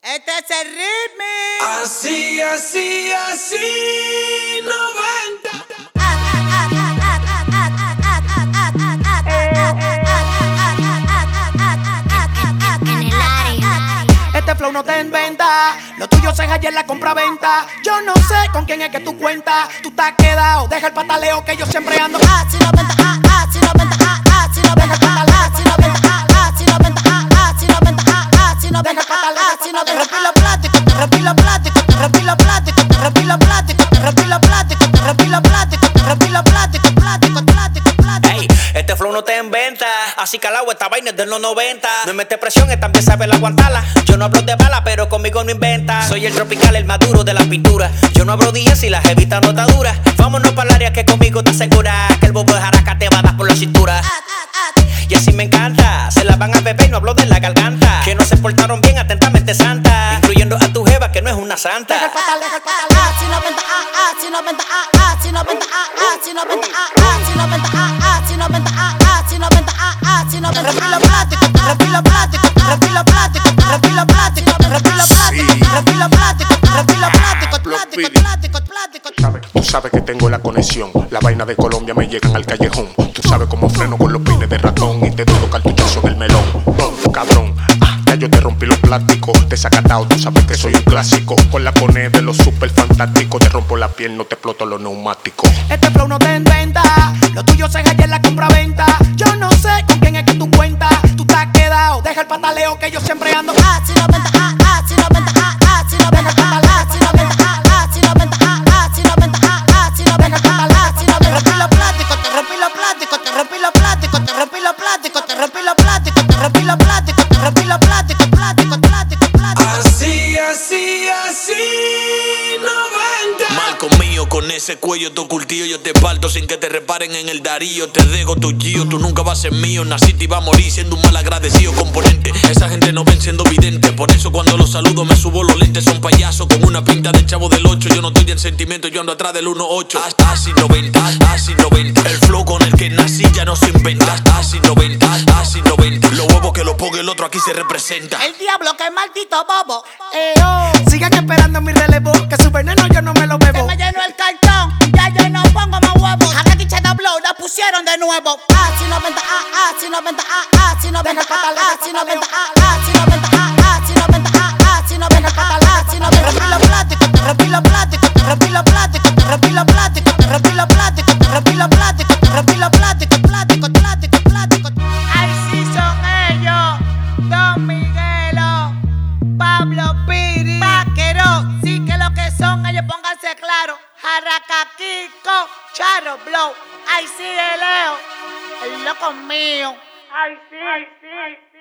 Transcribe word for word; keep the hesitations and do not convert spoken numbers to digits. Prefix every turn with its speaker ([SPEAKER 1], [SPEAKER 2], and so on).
[SPEAKER 1] Este es el ritmo.
[SPEAKER 2] Así, así, así, noventa.
[SPEAKER 3] Este flow no te inventa, lo tuyo se halla en la compra-venta. Yo no sé con quién es que tú cuentas. Tú estás quedado, deja el pataleo que yo siempre ando. Ah, si no venta, ah, ah, si no venta, ah, ah, si no deja el pataleo, ah, si no venta, ah, ah, si no venta, ah, ah, si no venta, ah, ah, si no deja el pataleo, ah, si no te rompí los plásticos, te rompí los plásticos, te rompí los plásticos, te rompí los plásticos, te rompí los plásticos, te rompí los plásticos, te rompí los plásticos, plásticos, plásticos, plásticos.
[SPEAKER 4] Ey, este flow no te inventa, así calado esta vaina es de los noventa. No me mete presión, esta empieza a ver aguantarla. Yo no hablo de bala, pero conmigo no inventa. Soy el tropical, el maduro de la pintura. Yo no abro días y la jevita no está dura. Vámonos para el área que conmigo te asegura que el bobo de jaraca te va a dar por la cintura. Y así me encanta, se la van a beber y no hablo de la garganta. Que no se portaron bien, atentamente santa. Incluyendo a tu jeva que no es una santa.
[SPEAKER 3] Deja el pataleo, deja el pataleo, ah, si no venta, ah, ah, si no venta, ah, ah, si no venta, ah, ah, si no venta, ah, ah, si no venta, ah, ah, si no venta, ah, ah, si no venta, ah, ah, si no venta. Rompí los plásticos, rompí los plásticos, rompí los plásticos, rompí los plásticos, rompí los plásticos, rompí los plásticos, rompí los plásticos, plásticos, plásticos, plásticos.
[SPEAKER 5] Sabes, tú sabes que tengo la conexión. La vaina de Colombia me llegan al callejón. Tú sabes cómo freno con los peines de ratón y te doy los cartuchazos del melón. Oh, cabrón, ah, ya yo te rompí los plásticos. Desacatado, tú sabes que soy un clásico. Con la cone de los super fantásticos. Te rompo la piel, no te exploto los neumáticos.
[SPEAKER 3] Este flow no te inventa, lo tuyo se halla en la compra-venta. Yo no sé con quién es que tú cuentas. Tú estás quedado, deja el pataleo que yo siempre ando. Ah, si no venta, ah, ah, si no venta, ah, ah, si no venta, ah, ah, si no venta, ah, ah, si no venta, ah, ah, si no venta, ah, ah, si no venta, ah, ah, si no venta. Te rompí los plásticos, te rompí los plásticos, te rompí los plásticos, te rompí los plásticos, te rompí los plásticos, te rompí los plásticos, te rompí los plásticos, plásticos, plásticos, plásticos.
[SPEAKER 2] Así, así, así, noventa.
[SPEAKER 6] Mal conmigo, con ese cuello tu cultillo yo te parto sin que te reparen en el Darío. Te dejo tu gio, tú nunca vas a ser mío. Naciste y va a morir siendo un mal agradecido componente. Esa gente no ven siendo vidente, por eso cuando los saludo me subo los lentes. Son payasos con una pinta de chavo del ocho. Yo no estoy en sentimiento, yo ando atrás del uno ocho. Hasta así noventa, así noventa. El flow con el que nací ya no se inventa. Así noventa, así noventa. Los huevos que lo ponga el otro aquí se representa.
[SPEAKER 1] El diablo que es maldito bobo.
[SPEAKER 3] Eh, oh. Sigan esperando mi relevo, que su veneno yo no me lo
[SPEAKER 1] Se
[SPEAKER 3] bebo.
[SPEAKER 1] me llenó el cartón, ya yo no pongo más huevos. A Jackie Cheddar Blow la pusieron de nuevo.
[SPEAKER 3] Ah, si no venta, ah, ah, si no venta, ah, ah, si no venta, ah, ah, si no venta, ah, ah, si no venta, ah, ah, si no venta, ah, ah, si no venta, ah, ah, si no venta. Rompí los plásticos, te rompí los plásticos, te rompí los plásticos, te rompí los plásticos, te rompí los plásticos, te rompí los plásticos, te rompí los plásticos, plásticos, plásticos, plásticos.
[SPEAKER 1] Ay, sí son ellos, Don Miguelo, Pablo Piri, Vaquero. Sí que lo que son ellos, pónganse claro. Jarraca Kiko, Charro Blow. Ay, sí de Leo, el loco mío. Ay, sí, ay, sí, ay, sí.